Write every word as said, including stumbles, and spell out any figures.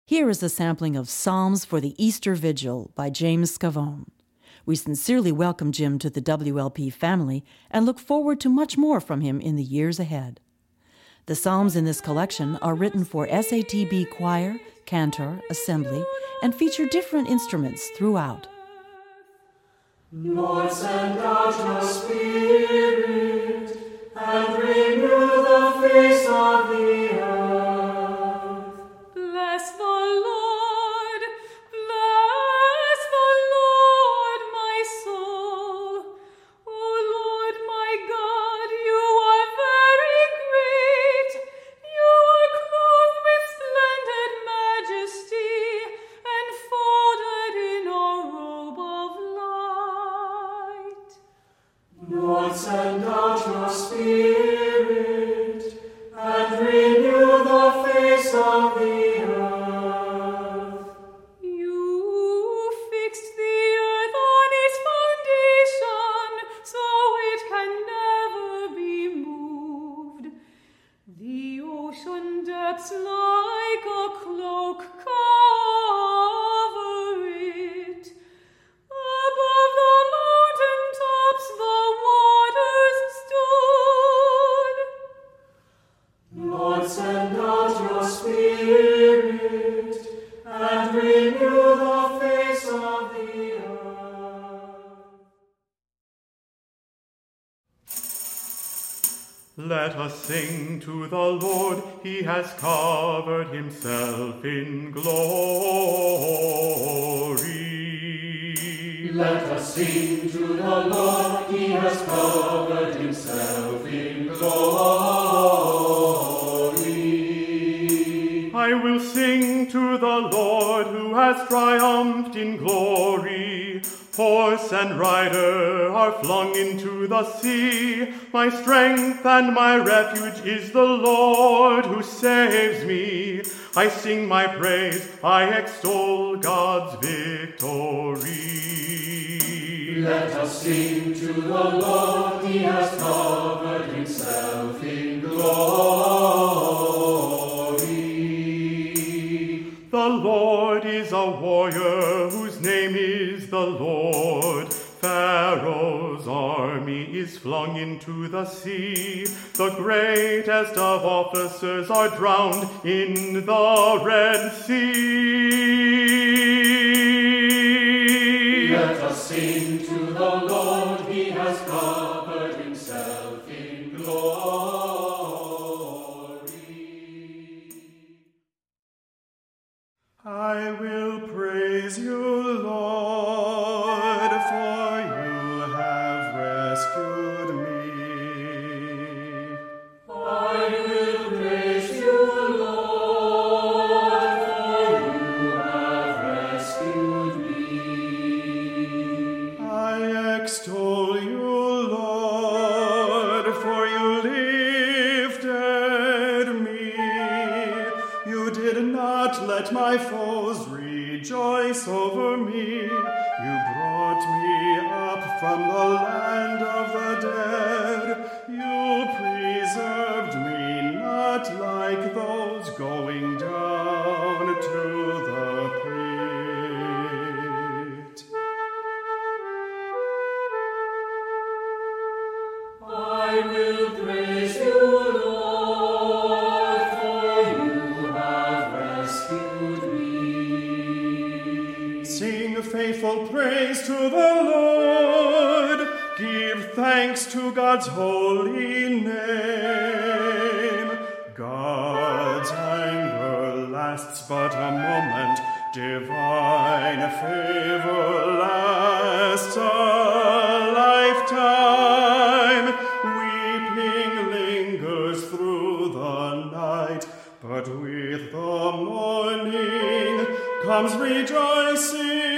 Here is a sampling of Psalms for the Easter Vigil by James Scavone. We sincerely welcome Jim to the W L P family and look forward to much more from him in the years ahead. The Psalms in this collection are written for S A T B choir, cantor, assembly, and feature different instruments throughout. Lord, send out your Spirit and renew the face of the earth. Bless the Lord, bless the Lord, my soul. O Lord, my God, you are very great. You are clothed with splendid majesty and folded in a robe of light. Lord, send out your Spirit and renew the face of the earth. You fixed the earth on its foundation, so it can never be moved. The ocean depths like a cloak cover it. Above the mountain tops the waters stood. Lord, send out your Spirit and renew the face of the earth. Let us sing to the Lord, he has covered himself in glory. Let us sing to the Lord, he has covered himself in glory. I will sing to the Lord who has triumphed in glory. Horse and rider are flung into the sea. My strength and my refuge is the Lord who saves me. I sing my praise, I extol God's victory. Let us sing to the Lord, he has covered himself in glory. The Lord is a warrior whose name is the Lord. Pharaoh's army is flung into the sea. The greatest of officers are drowned in the Red Sea. Let us sing to the Lord, he has covered himself in glory. I will praise you, Lord, for you have rescued me. I will praise you, Lord, for you have rescued me. I extol you, Lord, for you lifted me. You did not let my foes rejoice over me. You brought me up from the land of the dead. You preserved me, not like those going down to the pit. I will praise you, Lord, for you have rescued me. Sing faithful praise to the Lord. Give thanks to God's holy name. God's anger lasts but a moment. Divine favor lasts a lifetime. Weeping lingers through the night, but with the morning comes rejoicing.